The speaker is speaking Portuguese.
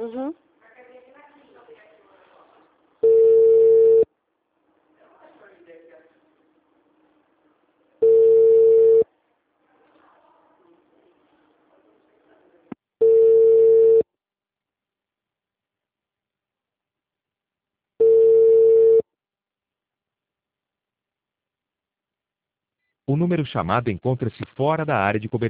Uhum. O número chamado encontra-se fora da área de cobertura.